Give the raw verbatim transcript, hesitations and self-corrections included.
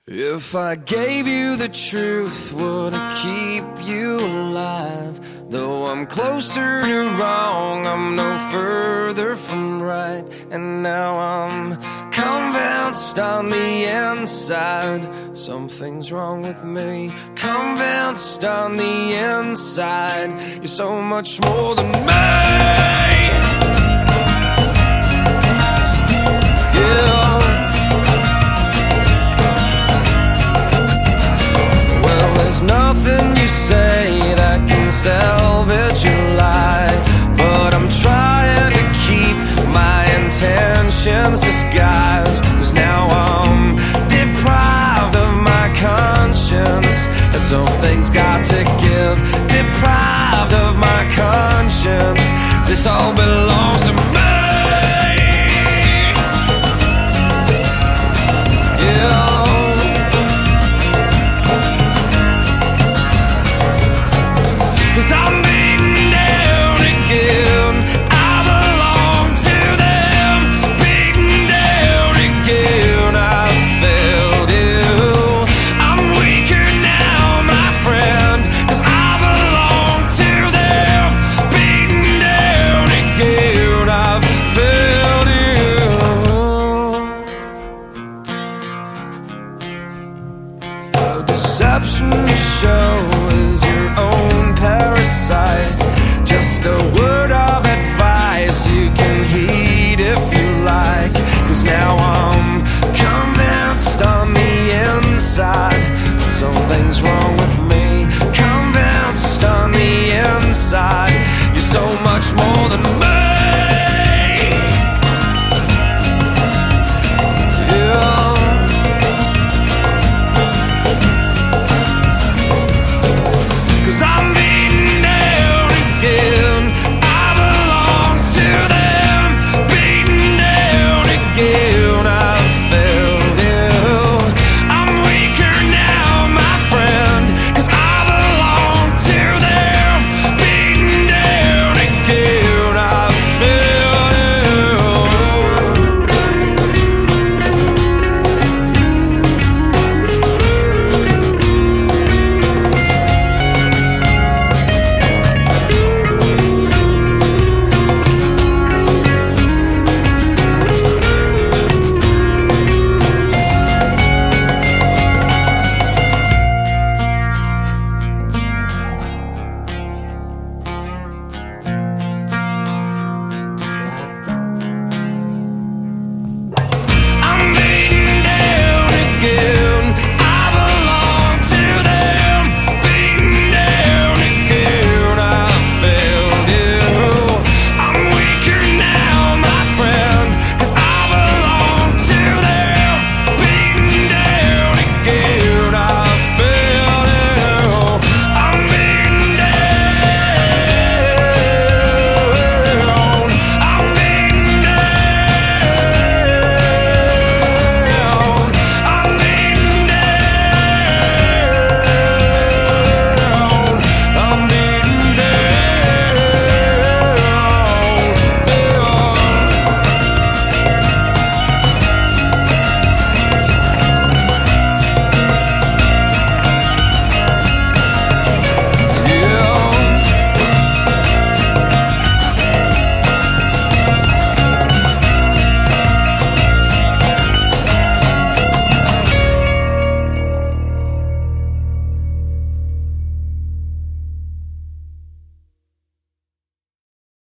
If I gave you the truth, would it keep you alive? Though I'm closer to wrong, I'm no further from right. And now I'm convinced on the inside something's wrong with me. Convinced on the inside you're so much more than me. Yeah. There's nothing you say that can salvage your lie, but I'm trying to keep my intentions disguised. Cause now I'm deprived of my conscience, and something's got to give. Deprived of my conscience, this all belongs to me. Yeah. Cause I'm beaten down again, I belong to them. Beaten down again, I've failed you. I'm weaker now, my friend, cause I belong to them. Beaten down again, I've failed you. The deception you show is your own parasite. Just a word of advice you can heed if you like. Cause now I'm convinced on the inside that something's wrong with